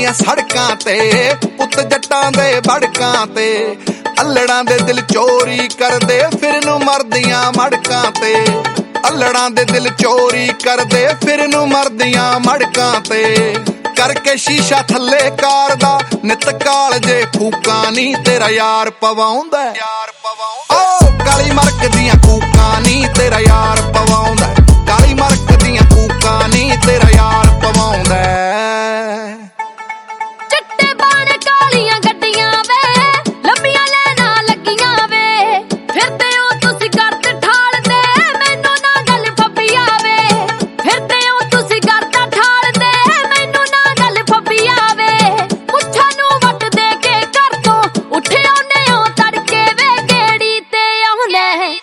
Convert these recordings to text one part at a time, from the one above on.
ਫਿਰਦੀਆਂ ਸੜਕਾਂ ਤੇ ਪੁੱਤ ਜੱਟਾਂ ਦੇ ਬੜਕਾਂ ਤੇ ਅਲੜਾਂ ਦੇ ਦਿਲ ਚੋਰੀ ਕਰਦੇ ਫਿਰ ਨੂੰ ਮਰਦੀਆਂ ਮੜਕਾਂ ਤੇ ਅਲੜਾਂ ਦੇ ਦਿਲ ਚੋਰੀ ਕਰਦੇ ਫਿਰ ਨੂੰ ਮਰਦੀਆਂ ਮੜਕਾਂ ਤੇ ਕਰਕੇ ਸ਼ੀਸ਼ਾ ਥੱਲੇ ਕਾਰ ਦਾ ਨਿਤ ਕਾਲ ਜੇ ਫੂਕਾਂ ਨੀ ਤੇਰਾ ਯਾਰ ਪਵਾਉਂਦਾ ਓ ਕਾਲੀ ਮਰਕ ਦੀਆਂ ਕੂਕਾਂ ਨੀ ਤੇਰਾ ਯਾਰ ਪਵਾਉਂਦਾ ਕਾਲੀ ਮਰਕ ਦੀਆਂ ਕੂਕਾਂ ਨੀ ਤੇਰਾ ਯਾਰ ਪਵਾਉਂਦਾ ਚਿੱਟੇ ਬਾਣ ਕਾਲੀਆਂ ਗੱਡੀਆਂ ਵੇ ਲੰਬੀਆਂ ਲੈਣਾ ਲੱਗੀਆਂ ਵੇ ਫਿਰਦੇ ਹੋ ਤੁਸੀਂ ਗਰਦ ਠਾਲਦੇ ਮੈਨੂੰ ਨਾ ਗੱਲ ਫੱਬੀ ਆਵੇ ਫਿਰਦੇ ਹੋ ਤੁਸੀਂ ਗਰਦ ਠਾਲਦੇ ਮੈਨੂੰ ਨਾ ਗੱਲ ਫੱਬੀ ਆਵੇ ਪੁੱਛਾਂ ਨੂੰ ਵੱਟ ਦੇ ਕੇ ਘਰ ਤੋਂ ਉੱਠੇ ਆਉਂਦੇ ਹੋ ਤੜਕੇ ਵੇ ਗੇੜੀ ਤੇ ਆਉਂਦੇ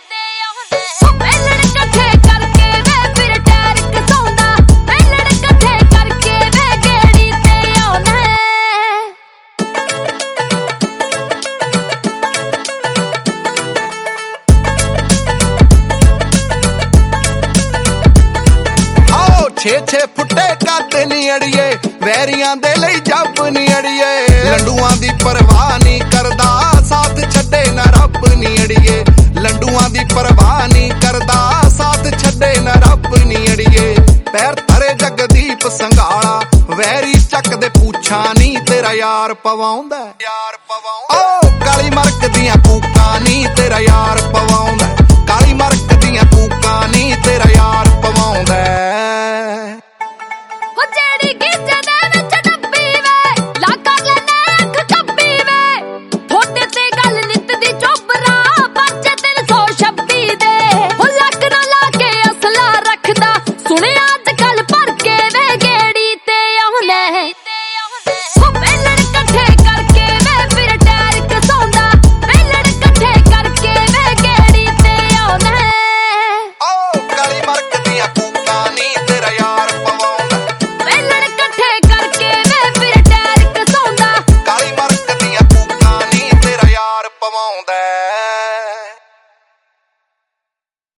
ਪਹਿਲਣ ਇਕੱਠੇ ਕਰਕੇ ਵੇ ਫਿਰ ਟੈਰ ਕਸਾਉਂਦਾ ਪਹਿਲਣ ਇਕੱਠੇ ਕਰਕੇ ਵੇ ਗੇੜੀ ਤੇ ਆਉਂਦੇ ਆਓ 6-6 ਫੁੱਟੇ ਕੱਦ ਨੀ ਅੜੀਏ ਵੈਰੀਆਂ ਦੇ ਲਈ ਜੱਬ ਨੀ ਅੜੀਏ ਲੰਡੂਆਂ ਦੀ ਪਰਵਾਹ ਨਹੀਂ ਕਰਦਾ ਸਾਥ ਛੱਡੇ ਨਾ ਰੱਬ ਨੀ ਅੜੀਏ ਲੰਡੂਆਂ ਦੀ ਪਰਵਾਹ ਨਹੀਂ ਕਰਦਾ ਸਾਥ ਛੱਡੇ ਨਾ ਰੱਬ ਨੀ ਅੜੀਏ ਪੈਰ ਧਰੇ ਜਗਦੀਪ ਸੰਘਾਲਾ ਵੈਰੀ ਚੱਕਦੇ ਪੁੱਛਾਂ ਨੀ ਤੇਰਾ ਯਾਰ ਪਵਾਉਂਦਾ ਓ ਕਾਲੀ ਮਰਕ ਦੀਆਂ ਕੂਕਾਂ